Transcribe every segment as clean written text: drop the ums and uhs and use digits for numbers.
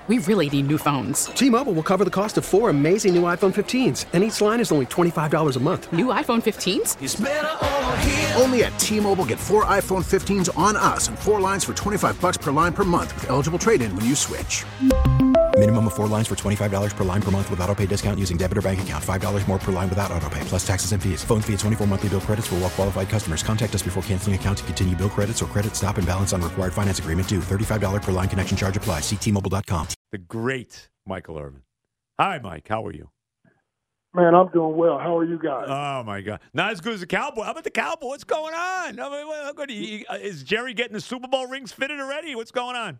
We really need new phones. T-Mobile will cover the cost of 4 amazing new iPhone 15s, and each line is only $25 a month. New iPhone 15s? It's better over here. Only at T-Mobile, get 4 iPhone 15s on us and 4 lines for $25 per line per month with eligible trade-in when you switch. Minimum of 4 lines for $25 per line per month with autopay discount using debit or bank account. $5 more per line without autopay, plus taxes and fees. Phone fee at 24 monthly bill credits for well-qualified customers. Contact us before canceling account to continue bill credits or credit stop and balance on required finance agreement due. $35 per line connection charge applies. See T-Mobile.com. The great Michael Irvin. Hi, Mike. How are you? Man, I'm doing well. How are you guys? Oh, my God. Not as good as the Cowboy. How about the Cowboy? What's going on? I mean, is Jerry getting the Super Bowl rings fitted already? What's going on?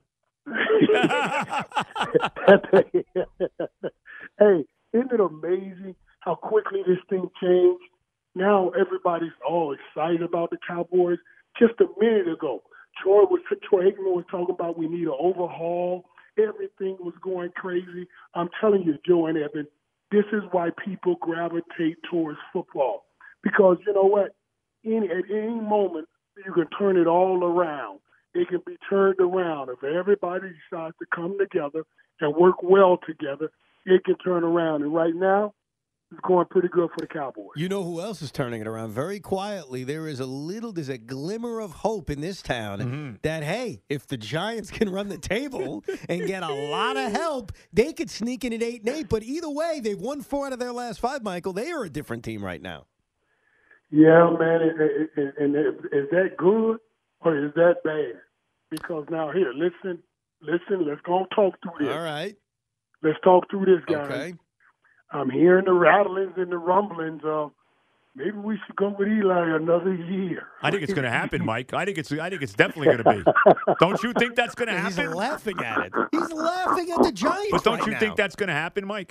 Hey, isn't it amazing how quickly this thing changed? Now everybody's all excited about the Cowboys. Just a minute ago, Troy Aikman was talking about we need an overhaul. Everything was going crazy. I'm telling you, Joe and Evan, this is why people gravitate towards football. Because you know what? At any moment, you can turn it all around. It can be turned around. If everybody decides to come together and work well together, it can turn around. And right now, it's going pretty good for the Cowboys. You know who else is turning it around? Very quietly, there's a glimmer of hope in this town that, hey, if the Giants can run the table and get a lot of help, they could sneak in at 8-8. But either way, they've won 4 out of their last 5, Michael. They are a different team right now. Yeah, man. And is that good or is that bad? Because now, here, listen, let's go and talk through this. All right. Let's talk through this, guys. Okay. I'm hearing the rattlings and the rumblings of maybe we should go with Eli another year. I think it's going to happen, Mike. I think it's definitely going to be. Don't you think that's going to happen? He's laughing at it. He's laughing at the Giants. But don't right you now. think that's going to happen, Mike?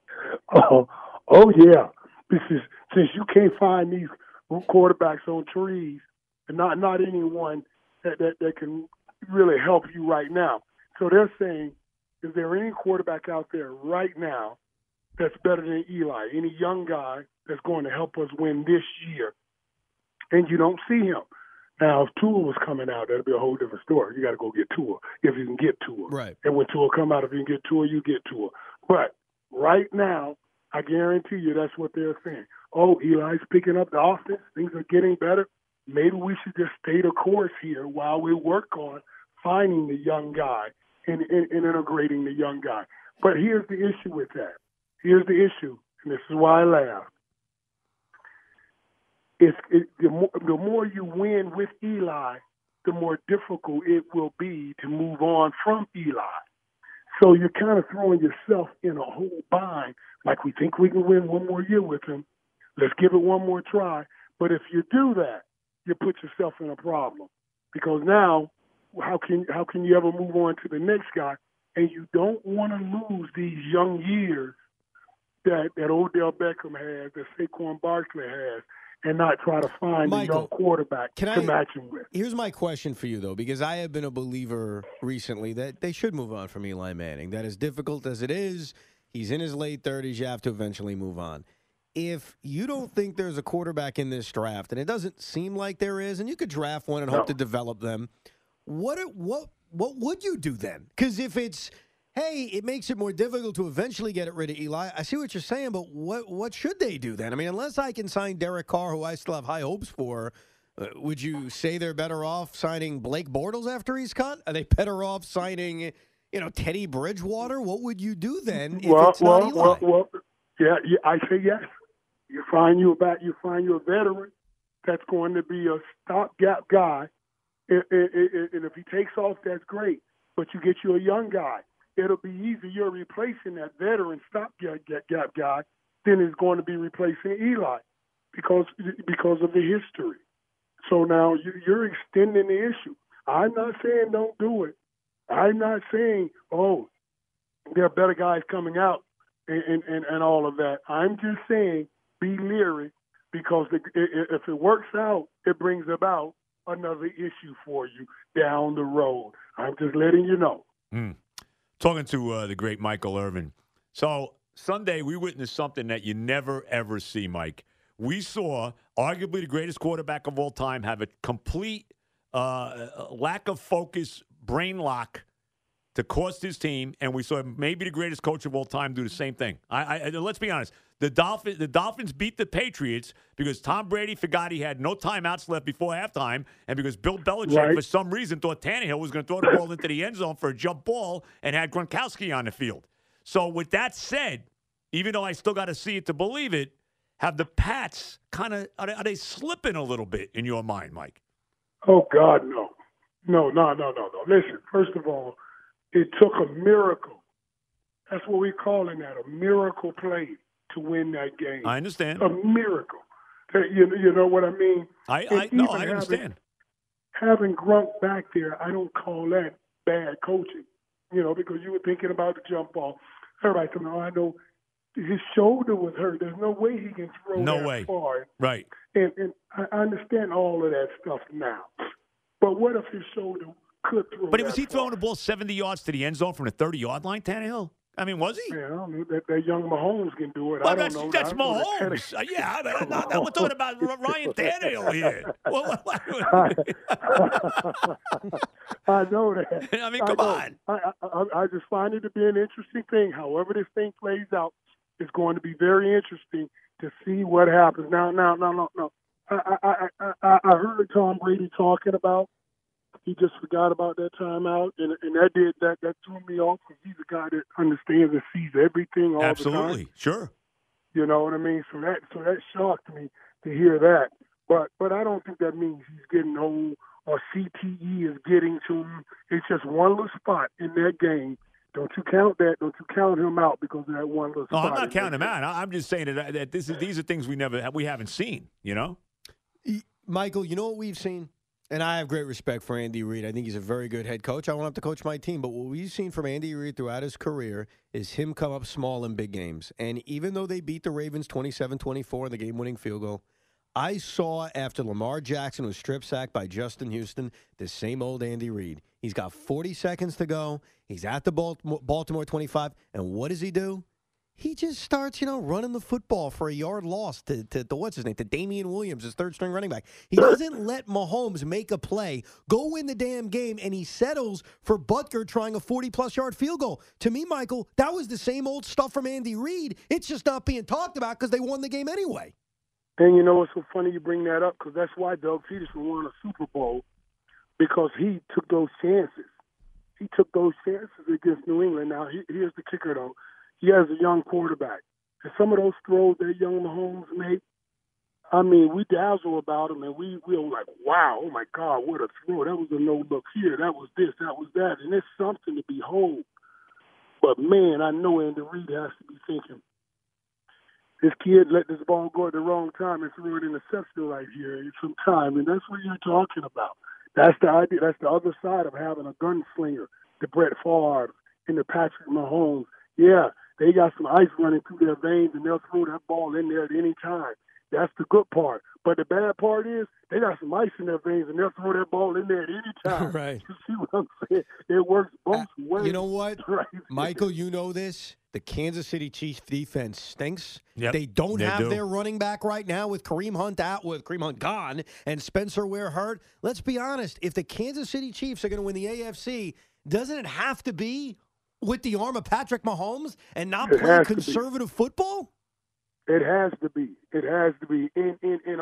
Oh yeah. Since you can't find these quarterbacks on trees, and not anyone that can really help you right now. So they're saying, is there any quarterback out there right now that's better than Eli? Any young guy that's going to help us win this year? And you don't see him. Now, if Tua was coming out, that'd be a whole different story. You got to go get Tua if you can get Tua. Right. And when Tua come out, if you can get Tua, you get Tua. But right now, I guarantee you that's what they're saying. Oh, Eli's picking up the offense. Things are getting better. Maybe we should just stay the course here while we work on finding the young guy and integrating the young guy. But here's the issue with that. Here's the issue, and this is why I laugh. The more you win with Eli, the more difficult it will be to move on from Eli. So you're kind of throwing yourself in a whole bind. Like, we think we can win one more year with him. Let's give it one more try. But if you do that, you put yourself in a problem. Because now, how can you ever move on to the next guy? And you don't want to lose these young years that Odell Beckham has, that Saquon Barkley has, and not try to find a young quarterback to match him with. Here's my question for you, though, because I have been a believer recently that they should move on from Eli Manning. That as difficult as it is, he's in his late 30s, you have to eventually move on. If you don't think there's a quarterback in this draft, and it doesn't seem like there is, and you could draft one and hope to develop them, what would you do then? Because if it's, hey, it makes it more difficult to eventually get rid of Eli, I see what you're saying, but what should they do then? I mean, unless I can sign Derek Carr, who I still have high hopes for, would you say they're better off signing Blake Bortles after he's cut? Are they better off signing, Teddy Bridgewater? What would you do then if it's not Eli? Yeah, I say yes. You find you a veteran that's going to be a stopgap guy, and if he takes off, that's great. But you get you a young guy. It'll be easier. You're replacing that veteran stopgap guy than is going to be replacing Eli because of the history. So now you're extending the issue. I'm not saying don't do it. I'm not saying, oh, there are better guys coming out and all of that. I'm just saying be leery because if it works out, it brings about another issue for you down the road. I'm just letting you know. Talking to the great Michael Irvin. So Sunday we witnessed something that you never, ever see, Mike. We saw arguably the greatest quarterback of all time have a complete lack of focus, brain lock, to cost his team, and we saw maybe the greatest coach of all time do the same thing. Let's be honest. The Dolphins beat the Patriots because Tom Brady forgot he had no timeouts left before halftime, and because Bill Belichick, for some reason, thought Tannehill was going to throw the ball into the end zone for a jump ball and had Gronkowski on the field. So with that said, even though I still got to see it to believe it, have the Pats kind of are they slipping a little bit in your mind, Mike? Oh, God, no. No. Listen, first of all, it took a miracle. That's what we're calling that, a miracle play to win that game. I understand. A miracle. You know what I mean? I understand. Having Gronk back there, I don't call that bad coaching, because you were thinking about the jump ball. Everybody said, I know his shoulder was hurt. There's no way he can throw that far. Right. And I understand all of that stuff now. But what if his shoulder could throw But that was he far? throwing the ball 70 yards to the end zone from the 30-yard line, Tannehill? I mean, was he? Yeah, I don't know. That young Mahomes can do it. Well, I don't know. That's Mahomes. Yeah, we're talking about Ryan Tannehill here. I know that. I mean, come on. I just find it to be an interesting thing. However this thing plays out, it's going to be very interesting to see what happens. Now. I heard Tom Brady talking about he just forgot about that timeout, and that threw me off because he's a guy that understands and sees everything all the time. Absolutely, sure. You know what I mean? So that shocked me to hear that. But I don't think that means he's getting old or CTE is getting to him. It's just one little spot in that game. Don't you count that? Don't you count him out because of that one little spot? No, I'm not counting him out. I'm just saying that these are things we haven't seen. Michael, you know what we've seen? And I have great respect for Andy Reid. I think he's a very good head coach. I want him to coach my team. But what we've seen from Andy Reid throughout his career is him come up small in big games. And even though they beat the Ravens 27-24 in the game-winning field goal, I saw after Lamar Jackson was strip sacked by Justin Houston, the same old Andy Reid. He's got 40 seconds to go. He's at the Baltimore 25. And what does he do? He just starts, running the football for a yard loss to what's his name, to Damian Williams, his third-string running back. He doesn't let Mahomes make a play, go win the damn game, and he settles for Butker trying a 40-plus yard field goal. To me, Michael, that was the same old stuff from Andy Reid. It's just not being talked about because they won the game anyway. And you know what's so funny you bring that up? Because that's why Doug Peterson won a Super Bowl, because he took those chances. He took those chances against New England. Now, here's the kicker, though. He has a young quarterback. And some of those throws that young Mahomes made, I mean, we dazzle about him, and we were like, wow, oh, my God, what a throw. That was a no-look here. That was this. That was that. And it's something to behold. But, man, I know Andy Reid has to be thinking, this kid let this ball go at the wrong time and threw an interception right here in some time. And that's what you're talking about. That's the idea. That's the other side of having a gunslinger, the Brett Favre and the Patrick Mahomes. Yeah, they got some ice running through their veins, and they'll throw that ball in there at any time. That's the good part. But the bad part is they got some ice in their veins, and they'll throw that ball in there at any time. Right. You see what I'm saying? It works both ways. You know what? Right. Michael, you know this. The Kansas City Chiefs defense stinks. Yep, they don't have do. their running back right now with Kareem Hunt gone, and Spencer Ware hurt. Let's be honest. If the Kansas City Chiefs are going to win the AFC, doesn't it have to be with the arm of Patrick Mahomes and not play conservative football? It has to be. It has to be in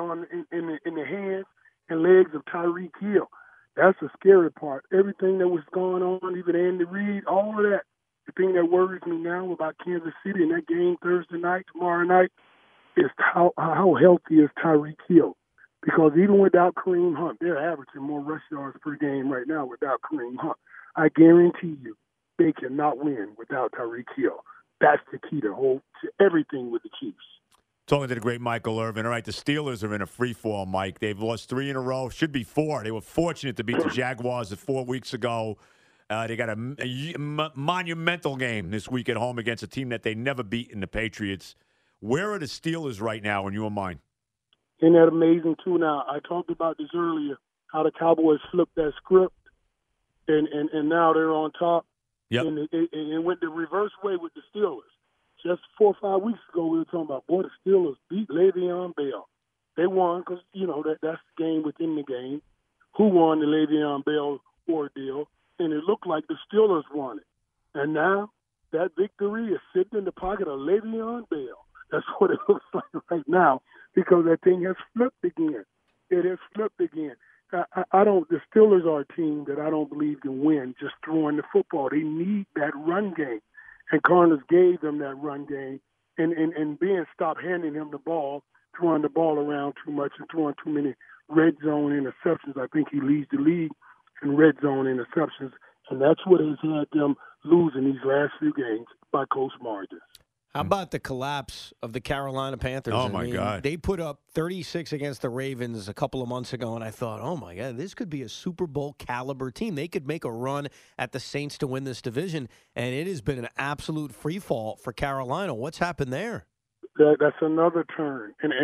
the hands and legs of Tyreek Hill. That's the scary part. Everything that was going on, even Andy Reid, all of that. The thing that worries me now about Kansas City in that game Thursday night, tomorrow night, is how healthy is Tyreek Hill. Because even without Kareem Hunt, they're averaging more rush yards per game right now without Kareem Hunt. I guarantee you they cannot win without Tyreek Hill. That's the key to everything with the Chiefs. Talking to the great Michael Irvin. All right, the Steelers are in a free fall, Mike. They've lost 3 in a row. Should be 4. They were fortunate to beat the Jaguars 4 weeks ago. They got a monumental game this week at home against a team that they never beat in the Patriots. Where are the Steelers right now in your mind? Isn't that amazing, too? Now, I talked about this earlier, how the Cowboys flipped that script, and now they're on top. Yep. And it went the reverse way with the Steelers. Just 4 or 5 weeks ago, we were talking about, boy, the Steelers beat Le'Veon Bell. They won because, that's the game within the game. Who won the Le'Veon Bell ordeal? and it looked like the Steelers won it. And now that victory is sitting in the pocket of Le'Veon Bell. That's what it looks like right now, because that thing has flipped again. It has flipped again. I don't. The Steelers are a team that I don't believe can win just throwing the football. They need that run game, and Cardinals gave them that run game, and Ben stopped handing him the ball, throwing the ball around too much, and throwing too many red zone interceptions. I think he leads the league in red zone interceptions, and that's what has had them losing these last few games by close margins. How about the collapse of the Carolina Panthers? Oh, my God. They put up 36 against the Ravens a couple of months ago, and I thought, oh, my God, this could be a Super Bowl caliber team. They could make a run at the Saints to win this division, and it has been an absolute free fall for Carolina. What's happened there? That's another turn. And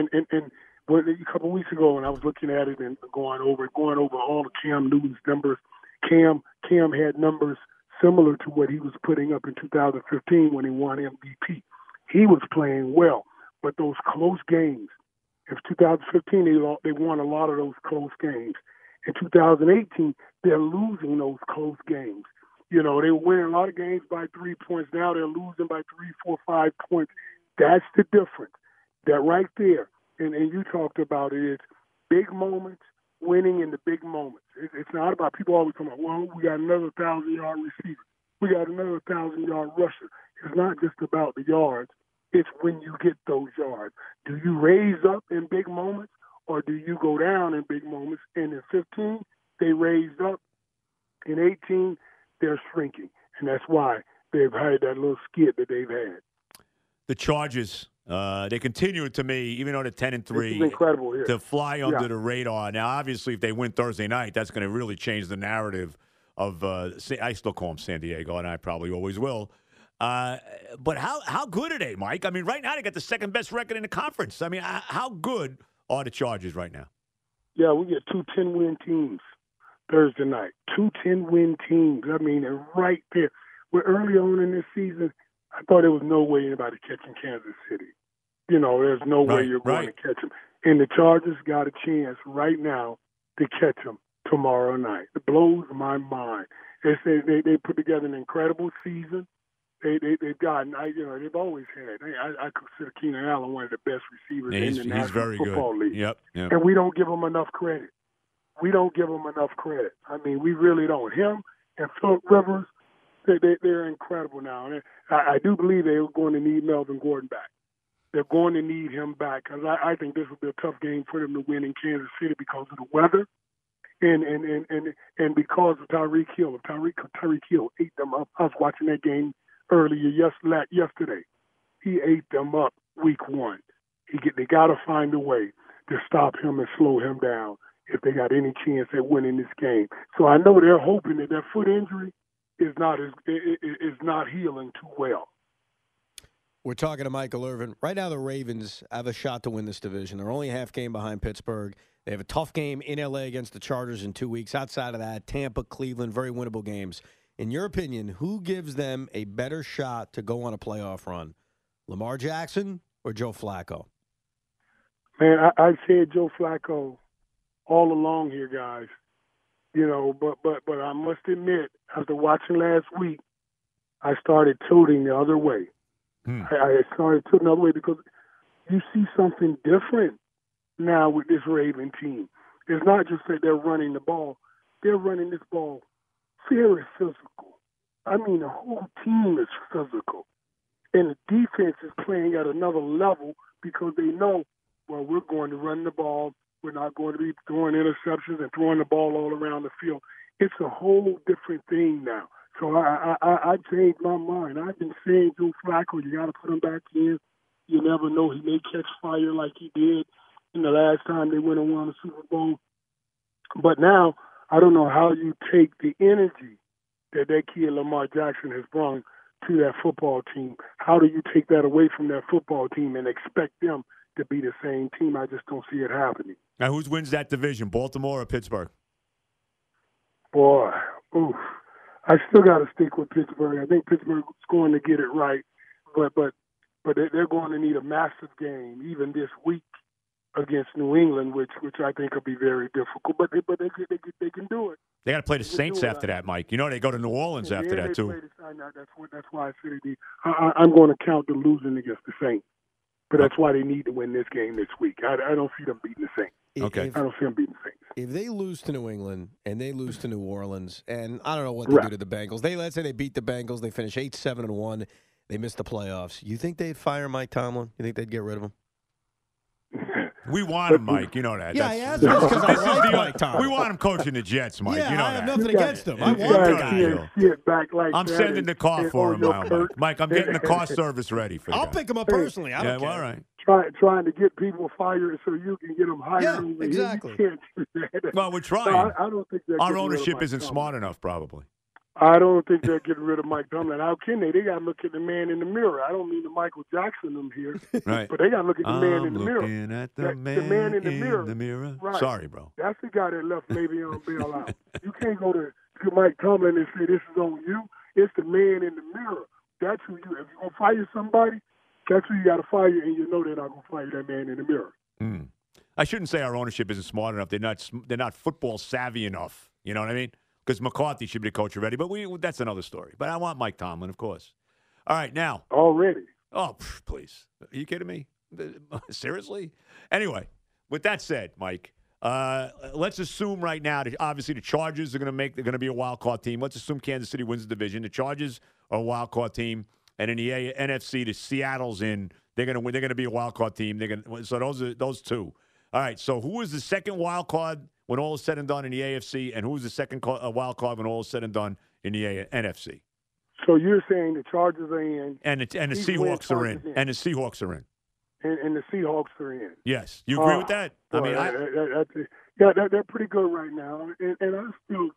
a couple of weeks ago when I was looking at it and going over all of Cam Newton's numbers, Cam had numbers similar to what he was putting up in 2015 when he won MVP. He was playing well, but those close games, in 2015 they won a lot of those close games. In 2018, they're losing those close games. You know, they were winning a lot of games by 3 points. Now they're losing by 3, 4, 5 points. That's the difference. That right there, and you talked about it, is big moments, winning in the big moments. It's not about people always talking about, well, we got another 1,000-yard receiver. We got another 1,000-yard rusher. It's not just about the yards. It's when you get those yards. Do you raise up in big moments or do you go down in big moments? And in 15, they raised up. In 18, they're shrinking. And that's why they've had that little skid that they've had. The Chargers, they continue to me, even though they're 10-3, incredible here, to fly under the radar. Now, obviously, if they win Thursday night, that's going to really change the narrative of I still call them San Diego, and I probably always will. But how good are they, Mike? I mean, right now they got the second best record in the conference. I mean, how good are the Chargers right now? Yeah, we get 2 10-win teams Thursday night. 2 10-win teams. I mean, they're right there. We're early on in this season. I thought there was no way anybody catching Kansas City. You know, there's no way you're going to catch them. And the Chargers got a chance right now to catch them tomorrow night. It blows my mind. They put together an incredible season. They've gotten, they've always had. I consider Keenan Allen one of the best receivers in the National Football League. Yep. And we don't give him enough credit. I mean, we really don't. Him and Philip Rivers, they're incredible now. And I do believe they're going to need Melvin Gordon back. They're going to need him back because I think this will be a tough game for them to win in Kansas City because of the weather and because of Tyreek Hill. Tyreek Hill ate them up. I was watching that game earlier yesterday. He ate them up week one. They got to find a way to stop him and slow him down if they got any chance at winning this game. So I know they're hoping that their foot injury is not healing too well. We're talking to Michael Irvin. Right now, the Ravens have a shot to win this division. They're only a half game behind Pittsburgh. They have a tough game in L.A. against the Chargers in 2 weeks. Outside of that, Tampa, Cleveland, very winnable games. In your opinion, who gives them a better shot to go on a playoff run, Lamar Jackson or Joe Flacco? Man, I said Joe Flacco all along here, guys. You know, but I must admit, after watching last week, I started tilting the other way. I started tilting the other way because you see something different now with this Raven team. It's not just that they're running the ball. They're running this ball very physical. I mean, the whole team is physical. And the defense is playing at another level because they know, well, we're going to run the ball. We're not going to be throwing interceptions and throwing the ball all around the field. It's a whole different thing now. So I changed my mind. I've been saying Joe Flacco, you got to put him back in. You never know. He may catch fire like he did in the last time they went and won the Super Bowl. But now I don't know how you take the energy that kid Lamar Jackson has brought to that football team. How do you take that away from that football team and expect them to be the same team? I just don't see it happening. Now, who wins that division, Baltimore or Pittsburgh? Boy, oof. I still got to stick with Pittsburgh. I think Pittsburgh's going to get it right, but they're going to need a massive game even this week against New England, which I think will be very difficult. But they can do it. They got to play the Saints after that, Mike. You know they go to New Orleans after that too. That's why I said I'm going to count the losing against the Saints. But that's why they need to win this game this week. I don't see them beating the Saints. Okay. I don't see them beating the Saints. If they lose to New England and they lose to New Orleans, and I don't know what they do to the Bengals. Let's say they beat the Bengals. They finish 8-7-1. They miss the playoffs. You think they'd fire Mike Tomlin? You think they'd get rid of him? We want him, Mike. You know that. Yeah, I asked this because I like Mike Tomlin. We want him coaching the Jets, Mike. Yeah, you know I have that. nothing against him. I want the guy. I'm sending the car for him now, Mike. Mike, I'm getting the car service ready for I'll guy. pick him up personally. I don't care. All right. Trying to get people fired so you can get them hired. Yeah, over exactly. Here. You can't do that. Well, we're trying. No, I don't think our ownership isn't smart enough, probably. I don't think they're getting rid of Mike Tomlin. How can they? They got to look at the man in the mirror. I don't mean the Michael Jackson them here, right? But they got to look at the man in the mirror. Looking at the man in the mirror. Right. Sorry, bro. That's the guy that left Le'Veon Bell out. You can't go to Mike Tomlin and say this is on you. It's the man in the mirror. That's who you. If you're gonna fire somebody, that's who you got to fire, and you know they're not gonna fire that man in the mirror. I shouldn't say our ownership isn't smart enough. They're not football savvy enough. You know what I mean? Because McCarthy should be the coach already, but that's another story. But I want Mike Tomlin, of course. All right, now. Already? Oh, please. Are you kidding me? Seriously? Anyway, with that said, Mike, let's assume right now that obviously the Chargers they're going to be a wild card team. Let's assume Kansas City wins the division. The Chargers are a wild card team, and in the NFC, the Seattle's in. They're going to win. They're going to be a wild card team. So those two. All right. So who is the second wild card when all is said and done in the AFC, and who's the second wild card when all is said and done in the NFC? So you're saying the Chargers are in, and the Seahawks are in, and the Seahawks are in, and the Seahawks are in. Yes, you agree with that? I mean, they're pretty good right now, and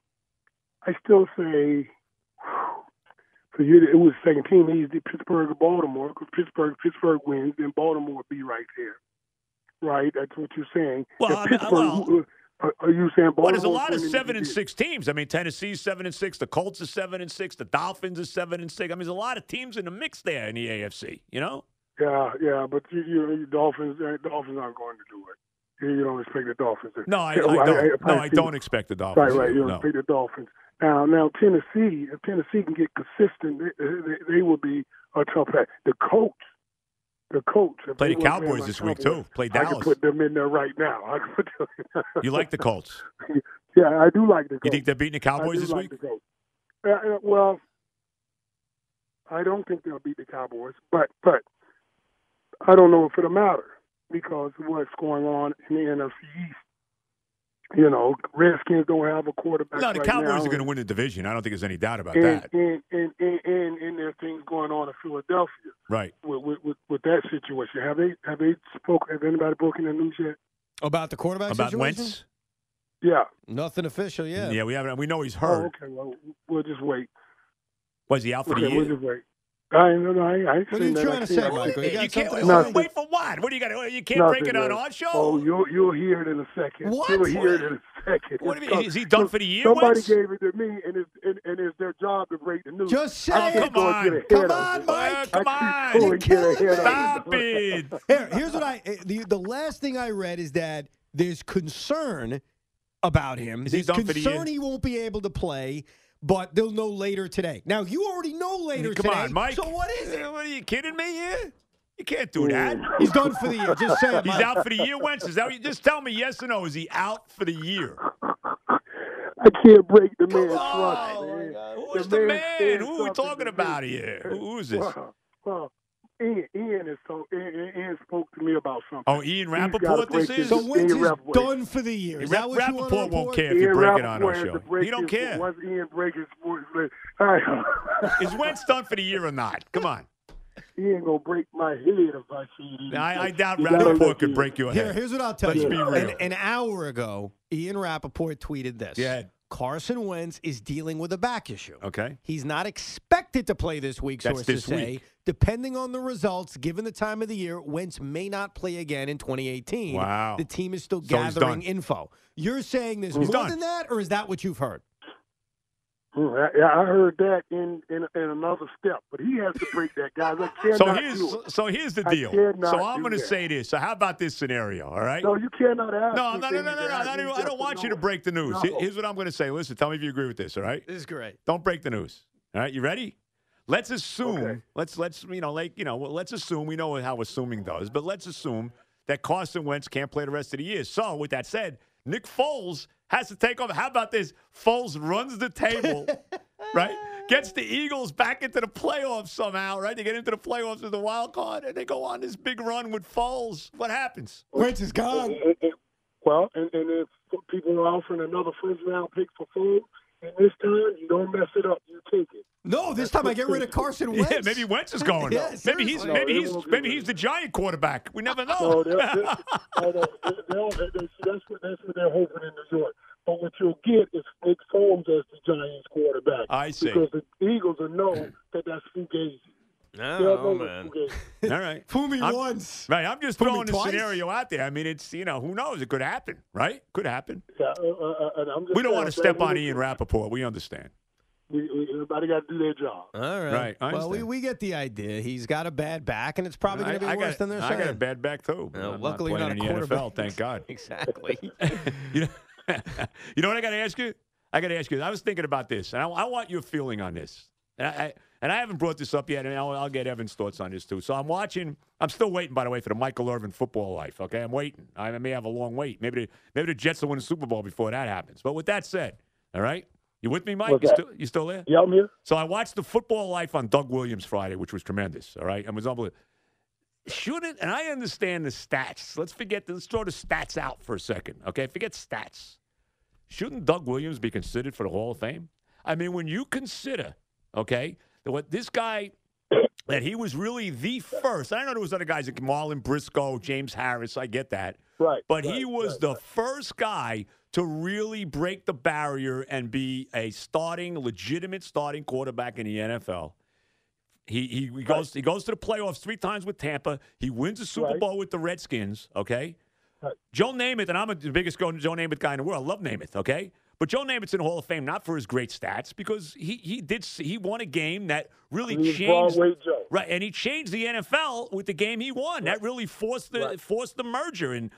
I still say, so it was the second team. He's the Pittsburgh or Baltimore because Pittsburgh wins, then Baltimore would be right there. Right, that's what you're saying. Well, are you saying Baltimore? Well, there's a lot of 7-6 teams. I mean, Tennessee's 7-6. The Colts are 7-6. The Dolphins are 7-6. I mean, there's a lot of teams in the mix there in the AFC. You know? Yeah, but you Dolphins aren't going to do it. You don't expect the Dolphins to. No, I don't. I don't expect the Dolphins. Right. You don't expect the Dolphins. Now Tennessee, if Tennessee can get consistent, they will be a tough act. The coach. Play the Cowboys this week, too. Play Dallas. I can put them in there right now. You like the Colts? Yeah, I do like the Colts. You think they're beating the Cowboys this week? Well, I don't think they'll beat the Cowboys, but I don't know if it'll matter because of what's going on in the NFC East. You know, Redskins don't have a quarterback. No, the Cowboys are going to win the division. I don't think there's any doubt about that. And there's things going on in Philadelphia, right? With that situation, have they spoken? Have anybody broken the news yet about the quarterback about situation? Wentz? Yeah, nothing official yet. Yeah, we haven't. We know he's hurt. Oh, okay, well, we'll just wait. Was he out for the year? We'll just wait. I ain't what are you trying to say, Michael? You can't wait for what? What do you got? You can't break it on our show. Oh, you'll hear it in a second. What? You'll hear it in a second. What do you mean? Is he done for the year? Somebody Wentz? gave it to me, and it's their job to break the news. Just say it. Come on, Mike. Come on. Stop it. Here's what the last thing I read is that there's concern about him. Is he done for the year? He won't be able to play. But they'll know later today. Now, you already know later today. Come on, Mike. So what is it? What, are you kidding me here? You can't do that. He's done for the year. Just say it, He's Mike. out for the year, Wentz? Is that what you just tell me yes or no? Is he out for the year? I can't break the man's trust, man. Who is the man? Who are we talking about here? Who is this? Well, Ian spoke to me about something. Oh, Ian Rappaport this is? So Wentz is done for the year. Is that what you want to Rappaport report? won't care if you break it on our show. He don't care. Once Ian break his sports, is Wentz done for the year or not? Come on. He ain't going to break my head if I see it. I doubt Rappaport could break your head. Here's what I'll tell you. Let's be real. An hour ago, Ian Rappaport tweeted this. Yeah. Carson Wentz is dealing with a back issue. Okay. He's not expected to play this week, That's sources this say. week. Depending on the results, given the time of the year, Wentz may not play again in 2018. Wow. The team is still So he's gathering done. info. You're saying there's He's more done. than that, or is that what you've heard? I heard that in another step, but he has to break that, guys. I cannot do it. So here's the deal. So I'm going to say this. So how about this scenario? All right. No, you cannot ask. No. I don't want you to break the news. No. Here's what I'm going to say. Listen, tell me if you agree with this. All right. This is great. Don't break the news. All right. You ready? Let's assume. Okay. Let's assume. We know how assuming does, but let's assume that Carson Wentz can't play the rest of the year. So with that said, Nick Foles has to take over. How about this? Foles runs the table, right? Gets the Eagles back into the playoffs somehow, right? They get into the playoffs with the wild card, and they go on this big run with Foles. What happens? Wentz is gone. Well, and if people are offering another first-round pick for Foles, and this time you don't mess it up, you take it. No, this time I get rid of Carson Wentz. Yeah, maybe Wentz is going. Yeah, maybe he's the giant quarterback. We never know. That's what they're hoping in New York. But what you'll get is Nick Foles as the Giants quarterback. I see. Because the Eagles will know that that's fugazi. Oh, man. All right. Fool me once. Right. I'm just Fool me throwing the twice? scenario out there. I mean, it's, who knows? It could happen, right? Could happen. Yeah, and I'm just We don't want to step on Ian. Ian Rappaport. We understand. Everybody got to do their job. All right. Right, I Well, understand. we get the idea. He's got a bad back, and it's probably going to be worse than they're saying. I got a bad back, too. Well, I'm luckily, you're not not a playing in the quarterback. NFL, thank God. Exactly. You know what I got to ask you? I was thinking about this, and I want your feeling on this. And I haven't brought this up yet, and I'll get Evan's thoughts on this, too. So I'm still waiting, by the way, for the Michael Irvin football life, okay? I'm waiting. I may have a long wait. Maybe the Jets will win the Super Bowl before that happens. But with that said, all right? You with me, Mike? You still there? Yeah, I'm here. So I watched the football life on Doug Williams Friday, which was tremendous, all right? It was unbelievable. And I understand the stats. Let's throw the stats out for a second, okay? Forget stats. Shouldn't Doug Williams be considered for the Hall of Fame? I mean, when you consider, okay, what this guy, that he was really the first. I know there was other guys like Marlon Briscoe, James Harris. I get that. Right. But he was the first guy to really break the barrier and be a legitimate starting quarterback in the NFL. He goes to the playoffs 3 times with Tampa. He wins a Super Bowl with the Redskins, okay? Right. Joe Namath, and I'm the biggest Joe Namath guy in the world. I love Namath, okay? But Joe Namath's in the Hall of Fame not for his great stats, because he won a game that really changed. Joe. Right, and he changed the NFL with the game he won. That really forced the merger in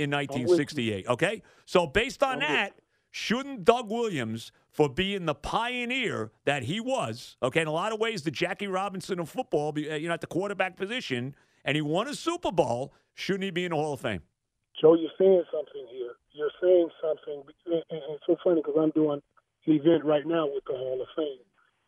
1968. Okay, so based on that, shouldn't Doug Williams, for being the pioneer that he was, okay, in a lot of ways the Jackie Robinson of football, at the quarterback position, and he won a Super Bowl, shouldn't he be in the Hall of Fame? Joe, you're saying something here. You're saying something, and it's so funny because I'm doing an event right now with the Hall of Fame,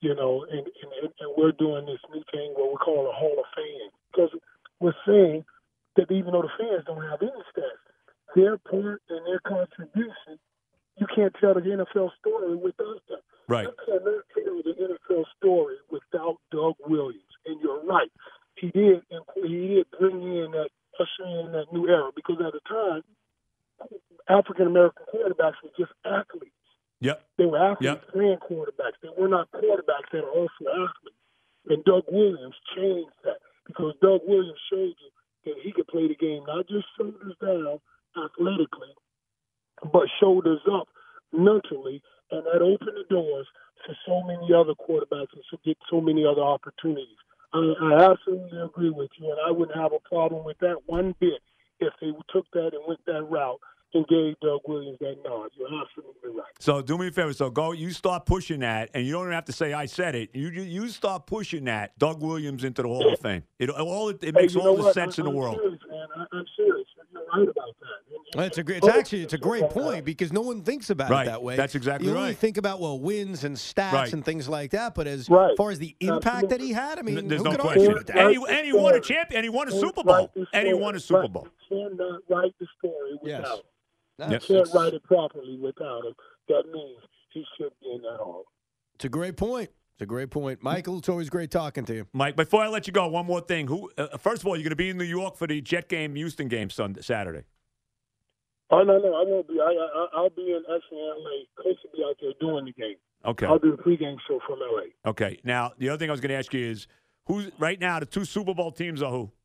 and we're doing this new thing what we call a Hall of Fame, because we're saying that even though the fans don't have any stats, their part and their contribution, you can't tell the NFL story without them. Right. You cannot tell the NFL story without Doug Williams, and you're right. He did bring in usher in that new era, because at the time, African-American quarterbacks were just athletes. Yep. They were athletes playing quarterbacks. They were not quarterbacks that are also athletes. And Doug Williams changed that, because Doug Williams showed you that he could play the game not just shoulders down athletically, but shoulders up mentally, and that opened the doors for so many other quarterbacks and to get so many other opportunities. I absolutely agree with you, and I wouldn't have a problem with that one bit if they took that and went that route and gave Doug Williams that nod. You're absolutely right. So do me a favor. So you start pushing that, and you don't even have to say I said it. You start pushing that Doug Williams into the Hall of Fame. It makes all the sense in the world. Serious, man. I'm serious. You're right about that. Well, it's a great point, because no one thinks about it that way. That's exactly you only right. think about wins and stats and things like that, but as far as the impact that he had, I mean, there's who no could question. argue with that? And he won a champion, and he won a Super Bowl, and he won a Super Bowl. You cannot write the story without him. You Yes. can't write it properly without him. That means he should be in that hall. It's a great point. Michael, it's always great talking to you. Mike, before I let you go, one more thing. First of all, you're going to be in New York for the Jet game, Houston game Saturday. Oh, no, I won't be. I'll be in L.A. Coach will be out there doing the game. Okay. I'll do the pregame show from L.A. Okay. Now, the other thing I was going to ask you is, who's right now the 2 Super Bowl teams are who?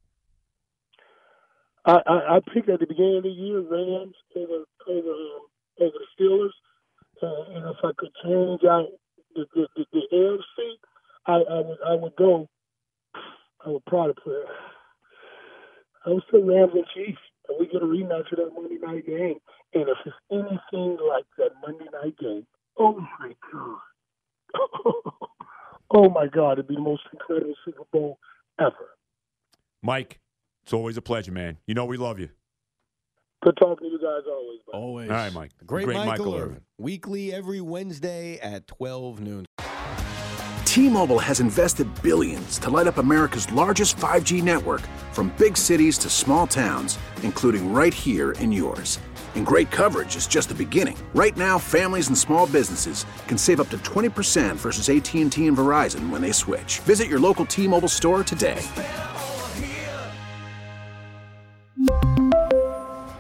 I picked at the beginning of the year Rams over the Steelers, and if I could change out the AFC, I would go. I would probably put. I would say Rams and Chiefs, and we get a rematch of that Monday night game. And if it's anything like that Monday night game, oh my God, oh my God, it'd be the most incredible Super Bowl ever. Mike, it's always a pleasure, man. You know we love you. Good talking to you guys always. Buddy. Always. All right, Mike. Great Michael Irvin. Weekly every Wednesday at 12 noon. T-Mobile has invested billions to light up America's largest 5G network, from big cities to small towns, including right here in yours. And great coverage is just the beginning. Right now, families and small businesses can save up to 20% versus AT&T and Verizon when they switch. Visit your local T-Mobile store today.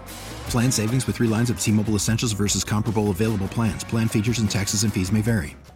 Plan savings with 3 lines of T-Mobile Essentials versus comparable available plans. Plan features and taxes and fees may vary.